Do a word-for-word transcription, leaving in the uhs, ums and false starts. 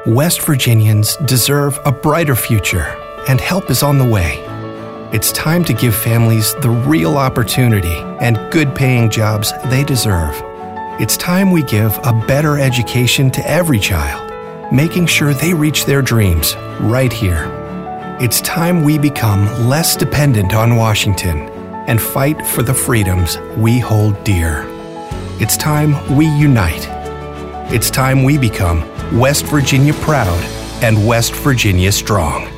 West Virginians deserve a brighter future, and help is on the way. It's time to give families the real opportunity and good-paying jobs they deserve. It's time we give a better education to every child, making sure they reach their dreams right here. It's time we become less dependent on Washington and fight for the freedoms we hold dear. It's time we unite. It's time we become West Virginia proud and West Virginia strong.